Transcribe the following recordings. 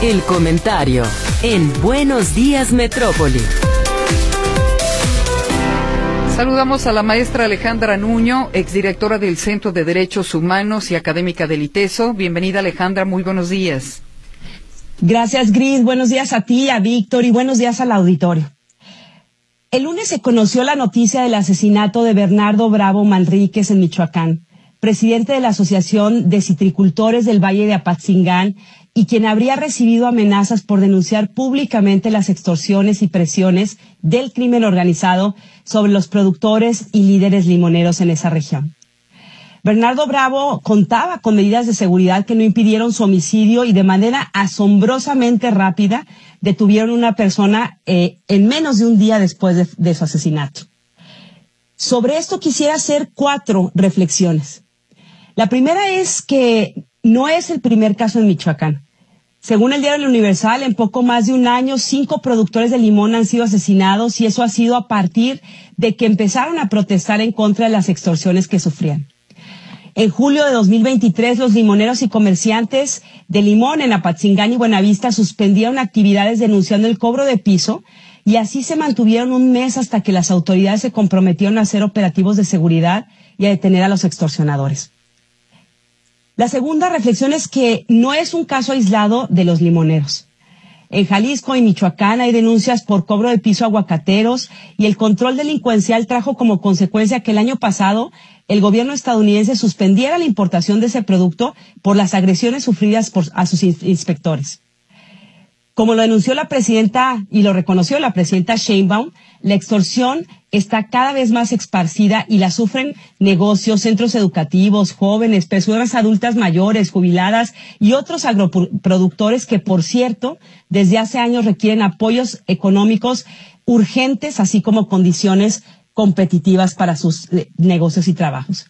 El comentario en Buenos Días Metrópoli. Saludamos a la maestra Alejandra Nuño, exdirectora del Centro de Derechos Humanos y académica del ITESO. Bienvenida, Alejandra, muy buenos días. Gracias, Gris. Buenos días a ti, a Víctor, y buenos días al auditorio. El lunes se conoció la noticia del asesinato de Bernardo Bravo Manríquez en Michoacán, presidente de la Asociación de Citricultores del Valle de Apatzingán, y quien habría recibido amenazas por denunciar públicamente las extorsiones y presiones del crimen organizado sobre los productores y líderes limoneros en esa región. Bernardo Bravo contaba con medidas de seguridad que no impidieron su homicidio y de manera asombrosamente rápida detuvieron a una persona en menos de un día después de su asesinato. Sobre esto quisiera hacer 4 reflexiones. La primera es que no es el primer caso en Michoacán. Según el diario El Universal, en poco más de un año, 5 productores de limón han sido asesinados, y eso ha sido a partir de que empezaron a protestar en contra de las extorsiones que sufrían. En julio de 2023, los limoneros y comerciantes de limón en Apatzingán y Buenavista suspendieron actividades denunciando el cobro de piso, y así se mantuvieron un mes hasta que las autoridades se comprometieron a hacer operativos de seguridad y a detener a los extorsionadores. La segunda reflexión es que no es un caso aislado de los limoneros. En Jalisco y Michoacán hay denuncias por cobro de piso a aguacateros, y el control delincuencial trajo como consecuencia que el año pasado el gobierno estadounidense suspendiera la importación de ese producto por las agresiones sufridas a sus inspectores. Como lo denunció la presidenta y lo reconoció la presidenta Sheinbaum, la extorsión está cada vez más esparcida y la sufren negocios, centros educativos, jóvenes, personas adultas mayores, jubiladas y otros agroproductores que, por cierto, desde hace años requieren apoyos económicos urgentes, así como condiciones competitivas para sus negocios y trabajos.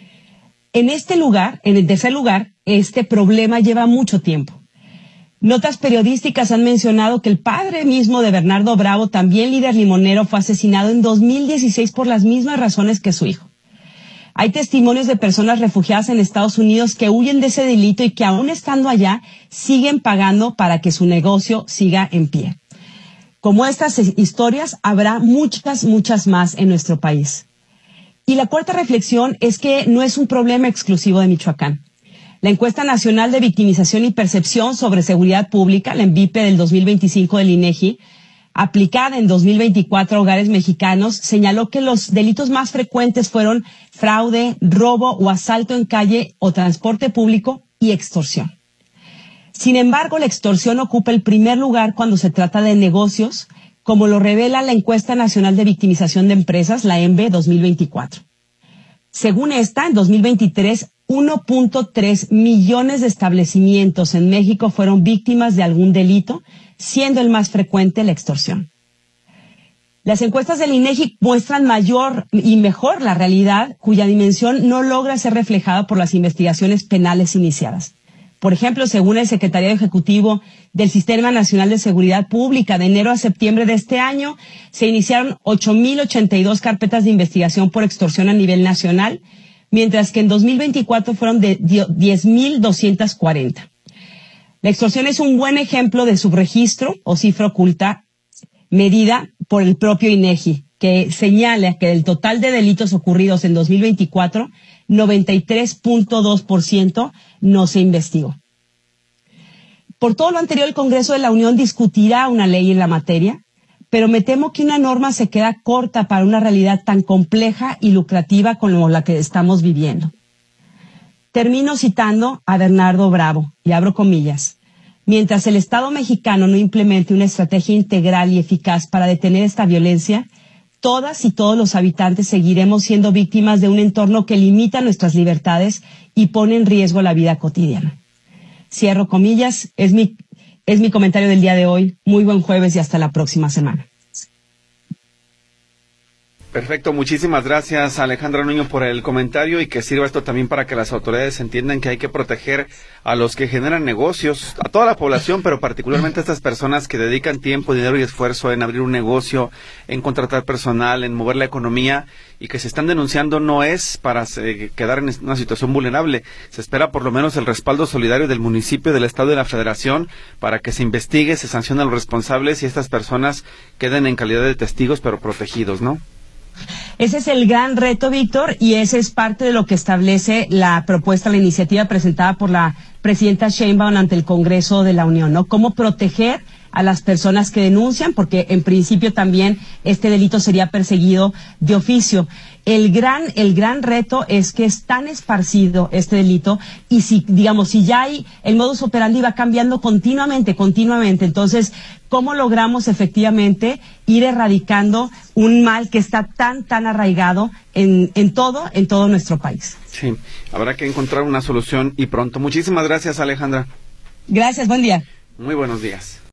En el tercer lugar, este problema lleva mucho tiempo. Notas periodísticas han mencionado que el padre mismo de Bernardo Bravo, también líder limonero, fue asesinado en 2016 por las mismas razones que su hijo. Hay testimonios de personas refugiadas en Estados Unidos que huyen de ese delito y que, aún estando allá, siguen pagando para que su negocio siga en pie. Como estas historias, habrá muchas más en nuestro país. Y la cuarta reflexión es que no es un problema exclusivo de Michoacán. La encuesta nacional de victimización y percepción sobre seguridad pública, la ENVIPE del 2025 del INEGI, aplicada en 2024 a hogares mexicanos, señaló que los delitos más frecuentes fueron fraude, robo o asalto en calle o transporte público y extorsión. Sin embargo, la extorsión ocupa el primer lugar cuando se trata de negocios, como lo revela la encuesta nacional de victimización de empresas, la ENVE 2024. Según esta, en 2023, 1.3 millones de establecimientos en México fueron víctimas de algún delito, siendo el más frecuente la extorsión. Las encuestas del INEGI muestran mayor y mejor la realidad, cuya dimensión no logra ser reflejada por las investigaciones penales iniciadas. Por ejemplo, según el Secretariado Ejecutivo del Sistema Nacional de Seguridad Pública, de enero a septiembre de este año, se iniciaron 8,082 carpetas de investigación por extorsión a nivel nacional, mientras que en 2024 fueron de 10,240. La extorsión es un buen ejemplo de subregistro o cifra oculta medida por el propio INEGI, que señala que del total de delitos ocurridos en 2024, 93.2% no se investigó. Por todo lo anterior, el Congreso de la Unión discutirá una ley en la materia, pero me temo que una norma se queda corta para una realidad tan compleja y lucrativa como la que estamos viviendo. Termino citando a Bernardo Bravo, y abro comillas: mientras el Estado mexicano no implemente una estrategia integral y eficaz para detener esta violencia, todas y todos los habitantes seguiremos siendo víctimas de un entorno que limita nuestras libertades y pone en riesgo la vida cotidiana. Cierro comillas, es mi comentario del día de hoy. Muy buen jueves y hasta la próxima semana. Perfecto, muchísimas gracias Alejandra Nuño por el comentario y que sirva esto también para que las autoridades entiendan que hay que proteger a los que generan negocios, a toda la población, pero particularmente a estas personas que dedican tiempo, dinero y esfuerzo en abrir un negocio, en contratar personal, en mover la economía y que se están denunciando no es para quedar en una situación vulnerable. Se espera por lo menos el respaldo solidario del municipio, del estado y de la federación para que se investigue, se sancione a los responsables y estas personas queden en calidad de testigos pero protegidos, ¿no? Ese es el gran reto, Víctor, y ese es parte de lo que establece la propuesta, la iniciativa presentada por la presidenta Sheinbaum ante el Congreso de la Unión, ¿no? Cómo proteger a las personas que denuncian, porque en principio también este delito sería perseguido de oficio. El gran reto es que es tan esparcido este delito y si ya hay, el modus operandi va cambiando continuamente. Entonces, ¿cómo logramos efectivamente ir erradicando un mal que está tan arraigado en todo nuestro país? Sí, habrá que encontrar una solución y pronto. Muchísimas gracias, Alejandra. Gracias, buen día. Muy buenos días.